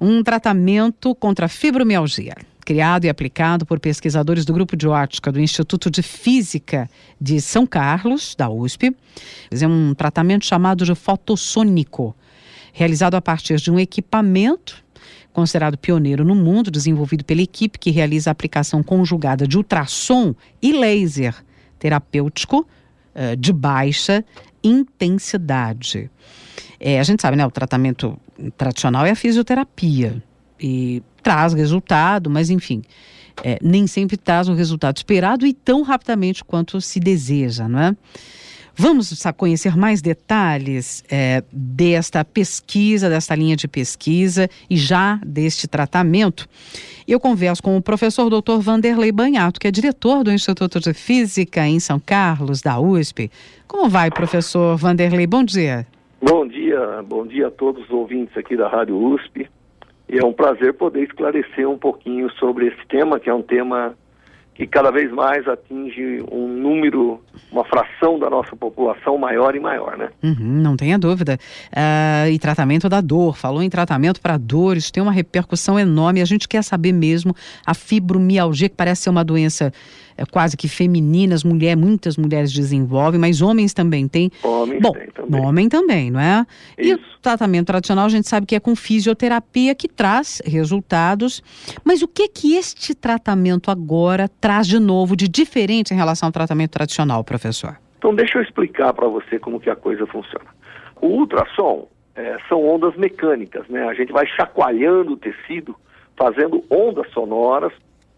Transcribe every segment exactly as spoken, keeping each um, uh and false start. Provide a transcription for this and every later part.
um tratamento contra a fibromialgia, criado e aplicado por pesquisadores do Grupo de Ótica do Instituto de Física de São Carlos, da U S P. É um tratamento chamado de fotossônico, realizado a partir de um equipamento considerado pioneiro no mundo, desenvolvido pela equipe que realiza a aplicação conjugada de ultrassom e laser terapêutico uh, de baixa intensidade. É, a gente sabe, né, o tratamento tradicional é a fisioterapia e traz resultado, mas enfim, é, nem sempre traz o resultado esperado e tão rapidamente quanto se deseja, não é? Vamos conhecer mais detalhes é, desta pesquisa, desta linha de pesquisa e já deste tratamento. Eu converso com o professor doutor Vanderlei Banhato, que é diretor do Instituto de Física em São Carlos, da U S P. Como vai, professor Vanderlei? Bom dia. Bom dia, bom dia a todos os ouvintes aqui da Rádio U S P. E é um prazer poder esclarecer um pouquinho sobre esse tema, que é um tema que cada vez mais atinge um número, uma fração da nossa população maior e maior, né? Uhum, não tenha dúvida. Uh, e tratamento da dor, falou em tratamento para dor, isso tem uma repercussão enorme. A gente quer saber mesmo a fibromialgia, que parece ser uma doença é, quase que feminina, as mulheres, muitas mulheres desenvolvem, mas homens também têm. Homens Bom, têm também. Homem também, não é? Isso. E o tratamento tradicional a gente sabe que é com fisioterapia, que traz resultados. Mas o que que este tratamento agora traz de novo, de diferente em relação ao tratamento tradicional, professor? Então deixa eu explicar para você como que a coisa funciona. O ultrassom é, são ondas mecânicas, né? A gente vai chacoalhando o tecido, fazendo ondas sonoras,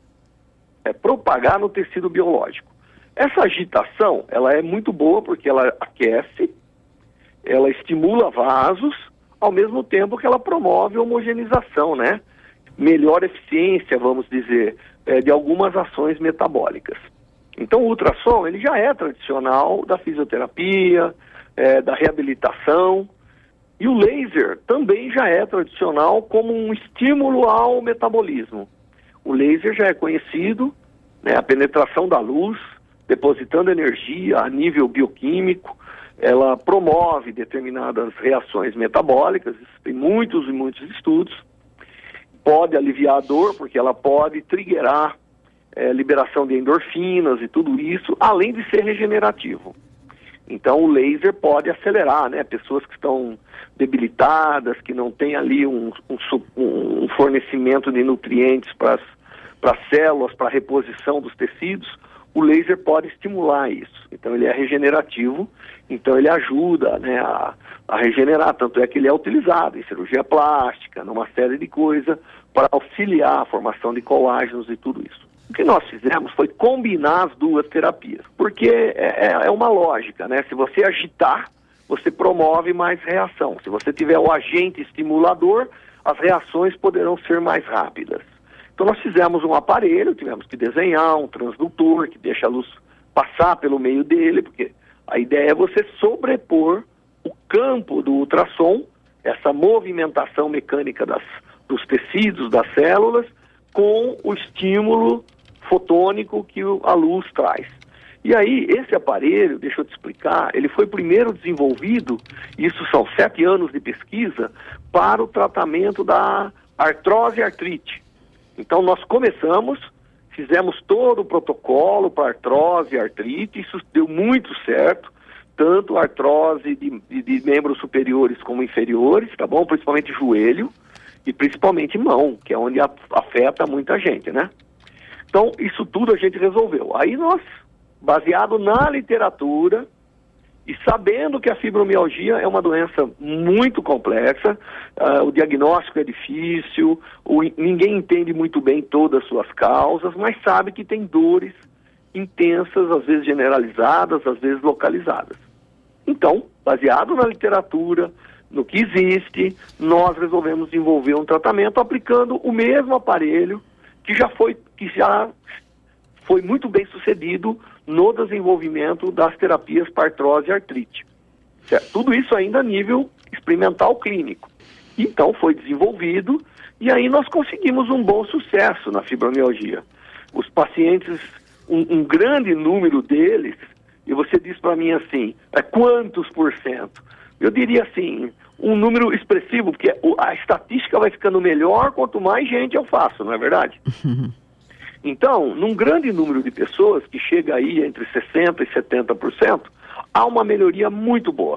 é, propagar no tecido biológico. Essa agitação, ela é muito boa porque ela aquece, ela estimula vasos, ao mesmo tempo que ela promove homogeneização, né? Melhor eficiência, vamos dizer, é, de algumas ações metabólicas. Então o ultrassom, ele já é tradicional da fisioterapia, é, da reabilitação, e o laser também já é tradicional como um estímulo ao metabolismo. O laser já é conhecido, né, a penetração da luz, depositando energia a nível bioquímico, ela promove determinadas reações metabólicas, tem muitos e muitos estudos, pode aliviar a dor, porque ela pode triggerar é, liberação de endorfinas e tudo isso, além de ser regenerativo. Então o laser pode acelerar, né? Pessoas que estão debilitadas, que não têm ali um, um, um fornecimento de nutrientes para as células, para a reposição dos tecidos, o laser pode estimular isso. Então ele é regenerativo, então ele ajuda, né, a, a regenerar, tanto é que ele é utilizado em cirurgia plástica, numa série de coisas, para auxiliar a formação de colágenos e tudo isso. O que nós fizemos foi combinar as duas terapias, porque é, é uma lógica, né? Se você agitar, você promove mais reação. Se você tiver o agente estimulador, as reações poderão ser mais rápidas. Então nós fizemos um aparelho, tivemos que desenhar um transdutor que deixa a luz passar pelo meio dele, porque a ideia é você sobrepor o campo do ultrassom, essa movimentação mecânica das, dos tecidos, das células, com o estímulo fotônico que a luz traz. E aí, esse aparelho, deixa eu te explicar, ele foi primeiro desenvolvido, isso são sete anos de pesquisa, para o tratamento da artrose e artrite. Então nós começamos, fizemos todo o protocolo para artrose e artrite, isso deu muito certo, tanto artrose de, de, de membros superiores como inferiores, tá bom? Principalmente joelho e principalmente mão, que é onde a, afeta muita gente, né? Então isso tudo a gente resolveu. Aí nós, baseado na literatura e sabendo que a fibromialgia é uma doença muito complexa, uh, o diagnóstico é difícil, o, ninguém entende muito bem todas as suas causas, mas sabe que tem dores intensas, às vezes generalizadas, às vezes localizadas. Então, baseado na literatura, no que existe, nós resolvemos desenvolver um tratamento aplicando o mesmo aparelho que já foi, que já foi muito bem sucedido no desenvolvimento das terapias para artrose e artrite. Certo? Tudo isso ainda a nível experimental clínico. Então foi desenvolvido e aí nós conseguimos um bom sucesso na fibromialgia. Os pacientes, um, um grande número deles, e você diz para mim assim, é quantos por cento? Eu diria assim, um número expressivo, porque a estatística vai ficando melhor quanto mais gente eu faço, não é verdade? Então, num grande número de pessoas, que chega aí entre sessenta por cento e setenta por cento, há uma melhoria muito boa.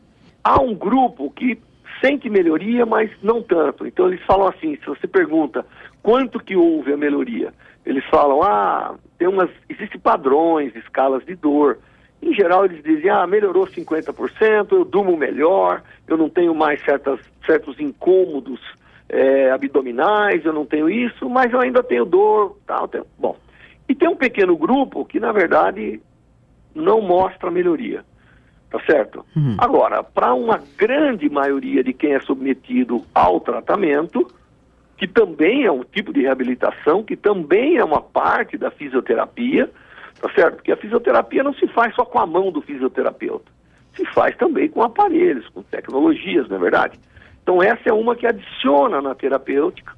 Há um grupo que sente melhoria, mas não tanto. Então eles falam assim, se você pergunta quanto que houve a melhoria, eles falam, ah, tem umas, existem padrões, escalas de dor. Em geral eles dizem, ah, melhorou cinquenta por cento, eu durmo melhor, eu não tenho mais certas, certos incômodos é, abdominais, eu não tenho isso, mas eu ainda tenho dor, tal, tenho... Bom, e tem um pequeno grupo que na verdade não mostra melhoria. Tá certo? Uhum. Agora, para uma grande maioria de quem é submetido ao tratamento, que também é um tipo de reabilitação, que também é uma parte da fisioterapia, tá certo? Porque a fisioterapia não se faz só com a mão do fisioterapeuta, se faz também com aparelhos, com tecnologias, não é verdade? Então essa é uma que adiciona na terapêutica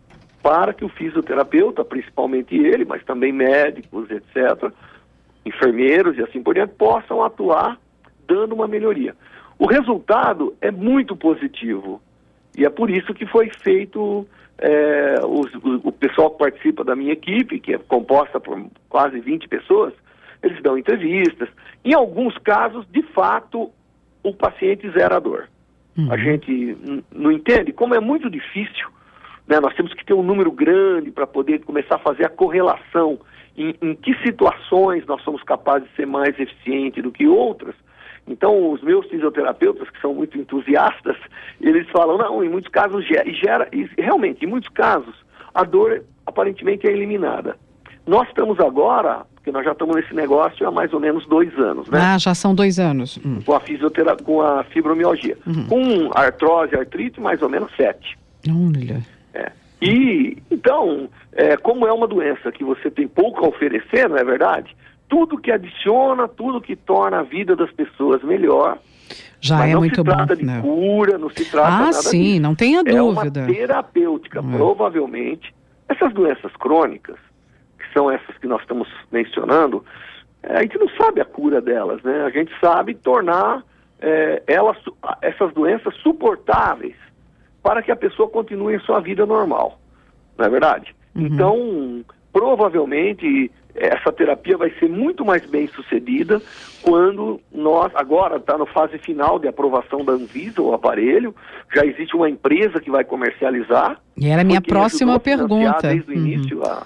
para que o fisioterapeuta, principalmente ele, mas também médicos, etcétera, enfermeiros e assim por diante, possam atuar dando uma melhoria. O resultado é muito positivo e é por isso que foi feito, é, os, o, o pessoal que participa da minha equipe, que é composta por quase vinte pessoas, eles dão entrevistas. Em alguns casos, de fato, o paciente zera a dor. Uhum. A gente n- não entende, como é muito difícil, né? Nós temos que ter um número grande para poder começar a fazer a correlação em, em que situações nós somos capazes de ser mais eficientes do que outras. Então, os meus fisioterapeutas, que são muito entusiastas, eles falam, não, em muitos casos gera, e gera, e realmente, em muitos casos, a dor aparentemente é eliminada. Nós estamos agora, porque nós já estamos nesse negócio há mais ou menos dois anos, né? Ah, já são dois anos. Hum. Com a fisioterapia, com a fibromialgia. Uhum. Com artrose, artrite, mais ou menos sete. Olha. É. E, então, é, como é uma doença que você tem pouco a oferecer, não é verdade? Tudo que adiciona, tudo que torna a vida das pessoas melhor. Já é muito bom. Não se trata de né? cura, não se trata ah, nada sim, disso. não tenha dúvida. É uma terapêutica, é. provavelmente. Essas doenças crônicas, que são essas que nós estamos mencionando, é, a gente não sabe a cura delas, né? A gente sabe tornar é, elas, essas doenças suportáveis para que a pessoa continue em sua vida normal. Não é verdade? Uhum. Então, provavelmente, essa terapia vai ser muito mais bem sucedida quando nós, agora está na fase final de aprovação da Anvisa, o aparelho, já existe uma empresa que vai comercializar. E era a minha próxima pergunta. Desde o uhum. início a,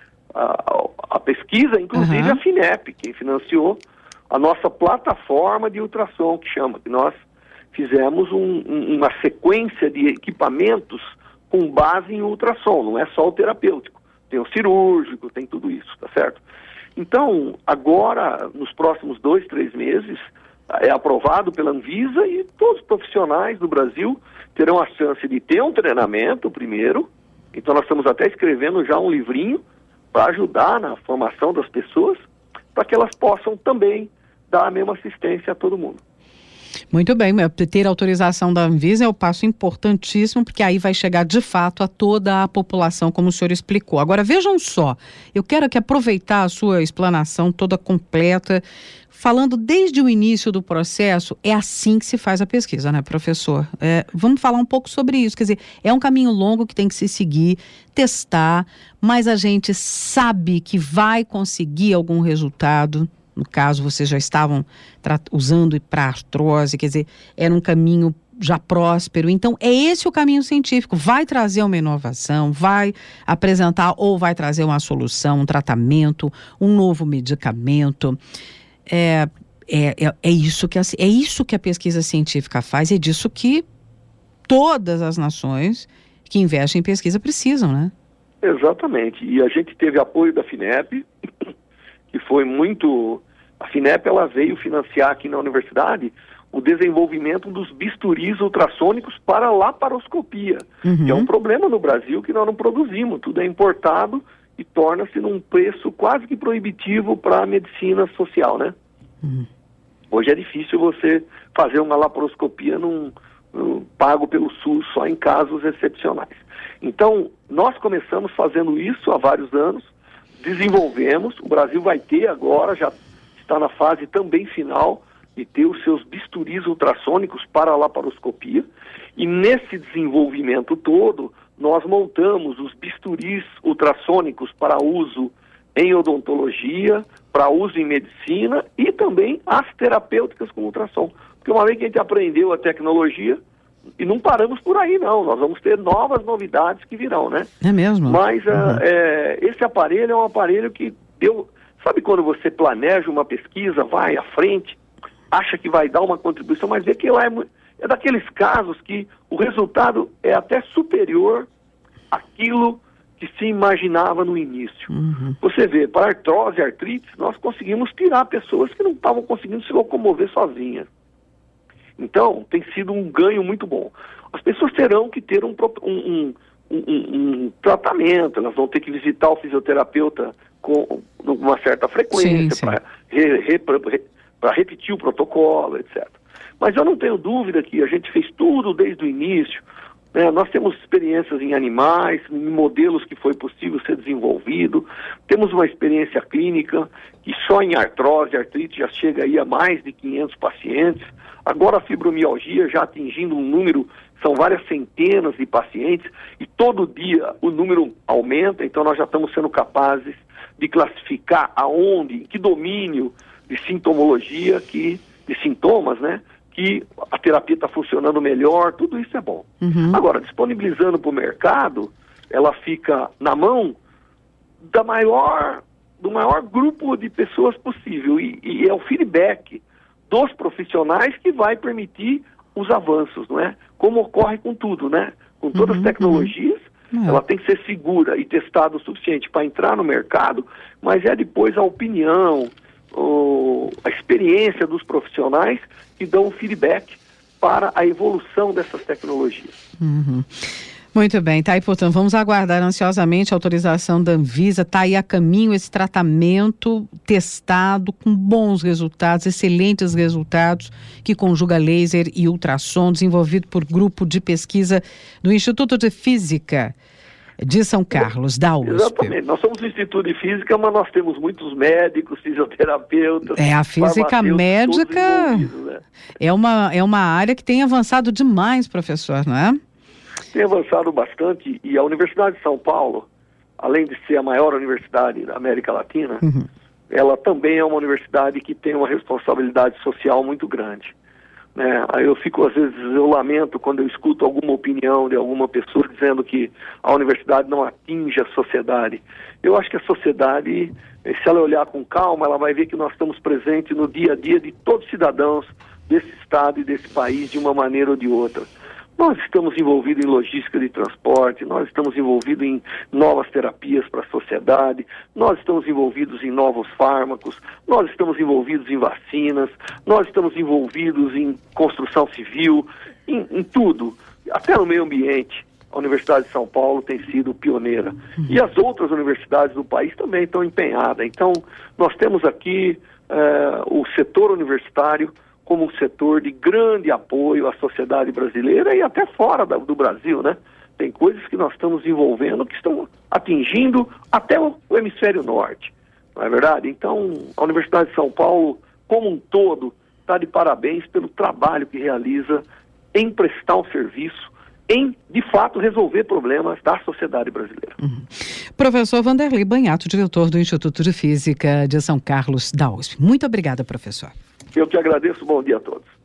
a, a pesquisa, inclusive uhum. a FINEP, quem financiou a nossa plataforma de ultrassom, que chama, que nós fizemos um, um, uma sequência de equipamentos com base em ultrassom, não é só o terapêutico. Tem o cirúrgico, tem tudo isso, tá certo? Então, agora, nos próximos dois, três meses, é aprovado pela Anvisa e todos os profissionais do Brasil terão a chance de ter um treinamento primeiro. Então, nós estamos até escrevendo já um livrinho para ajudar na formação das pessoas, para que elas possam também dar a mesma assistência a todo mundo. Muito bem, ter autorização da Anvisa é o passo importantíssimo, porque aí vai chegar de fato a toda a população, como o senhor explicou. Agora, vejam só, eu quero aqui aproveitar a sua explanação toda completa, falando desde o início do processo, é assim que se faz a pesquisa, né, professor? É, vamos falar um pouco sobre isso, quer dizer, é um caminho longo que tem que se seguir, testar, mas a gente sabe que vai conseguir algum resultado. No caso, vocês já estavam usando para artrose, quer dizer, era um caminho já próspero. Então, é esse o caminho científico. Vai trazer uma inovação, vai apresentar ou vai trazer uma solução, um tratamento, um novo medicamento. É, é, é, é, isso que a, é isso que a pesquisa científica faz, é disso que todas as nações que investem em pesquisa precisam, né? Exatamente. E a gente teve apoio da FINEP, que foi muito... A FINEP, ela veio financiar aqui na universidade o desenvolvimento dos bisturis ultrassônicos para laparoscopia, uhum. que é um problema no Brasil que nós não produzimos, tudo é importado e torna-se num preço quase que proibitivo para a medicina social, né? Uhum. Hoje é difícil você fazer uma laparoscopia num, num, pago pelo SUS só em casos excepcionais. Então, nós começamos fazendo isso há vários anos, desenvolvemos, o Brasil vai ter agora, já está na fase também final de ter os seus bisturis ultrassônicos para laparoscopia, e nesse desenvolvimento todo, nós montamos os bisturis ultrassônicos para uso em odontologia, para uso em medicina e também as terapêuticas com ultrassom. Porque uma vez que a gente aprendeu a tecnologia, e não paramos por aí não, nós vamos ter novas novidades que virão, né? É mesmo? Mas uhum. é, esse aparelho é um aparelho que deu... Sabe quando você planeja uma pesquisa, vai à frente, acha que vai dar uma contribuição, mas vê que lá é, é daqueles casos que o resultado é até superior àquilo que se imaginava no início. Uhum. Você vê, para artrose e artrite, nós conseguimos tirar pessoas que não estavam conseguindo se locomover sozinhas. Então, tem sido um ganho muito bom. As pessoas terão que ter um, um, um, um, um tratamento, elas vão ter que visitar o fisioterapeuta com uma certa frequência para re, re, re, repetir o protocolo, etcétera. Mas eu não tenho dúvida que a gente fez tudo desde o início. Né? Nós temos experiências em animais, em modelos que foi possível ser desenvolvido, temos uma experiência clínica que só em artrose e artrite já chega aí a mais de quinhentos pacientes. Agora a fibromialgia já atingindo um número, são várias centenas de pacientes, e todo dia o número aumenta, então nós já estamos sendo capazes de classificar aonde, em que domínio de sintomologia, que, de sintomas, né, que a terapia está funcionando melhor, tudo isso é bom. Uhum. Agora, disponibilizando para o mercado, ela fica na mão da maior, do maior grupo de pessoas possível, e, e é o feedback dos profissionais que vai permitir os avanços, não é? Como ocorre com tudo, né? Com todas uhum, as tecnologias, uhum. ela tem que ser segura e testada o suficiente para entrar no mercado, mas é depois a opinião, o, a experiência dos profissionais que dão feedback para a evolução dessas tecnologias. Uhum. Muito bem, tá aí, portanto, vamos aguardar ansiosamente a autorização da Anvisa. Está aí a caminho esse tratamento testado com bons resultados, excelentes resultados, que conjuga laser e ultrassom, desenvolvido por grupo de pesquisa do Instituto de Física de São Carlos, da U S P. Exatamente, nós somos um Instituto de Física, mas nós temos muitos médicos, fisioterapeutas. É, a física médica, né? é, uma, é uma área que tem avançado demais, professor, não é? Tem avançado bastante, e a Universidade de São Paulo, além de ser a maior universidade da América Latina, uhum. ela também é uma universidade que tem uma responsabilidade social muito grande. Né? Aí eu fico, às vezes, eu lamento quando eu escuto alguma opinião de alguma pessoa dizendo que a universidade não atinge a sociedade. Eu acho que a sociedade, se ela olhar com calma, ela vai ver que nós estamos presentes no dia a dia de todos os cidadãos desse estado e desse país de uma maneira ou de outra. Nós estamos envolvidos em logística de transporte, nós estamos envolvidos em novas terapias para a sociedade, nós estamos envolvidos em novos fármacos, nós estamos envolvidos em vacinas, nós estamos envolvidos em construção civil, em, em tudo, até no meio ambiente. A Universidade de São Paulo tem sido pioneira. E as outras universidades do país também estão empenhadas. Então, nós temos aqui eh, o setor universitário como um setor de grande apoio à sociedade brasileira e até fora da, do Brasil, né? Tem coisas que nós estamos envolvendo que estão atingindo até o, o hemisfério norte, não é verdade? Então, a Universidade de São Paulo, como um todo, está de parabéns pelo trabalho que realiza em prestar um serviço, em, de fato, resolver problemas da sociedade brasileira. Uhum. Professor Vanderlei Banhato, diretor do Instituto de Física de São Carlos, da U S P. Muito obrigada, professor. Eu que agradeço, bom dia a todos.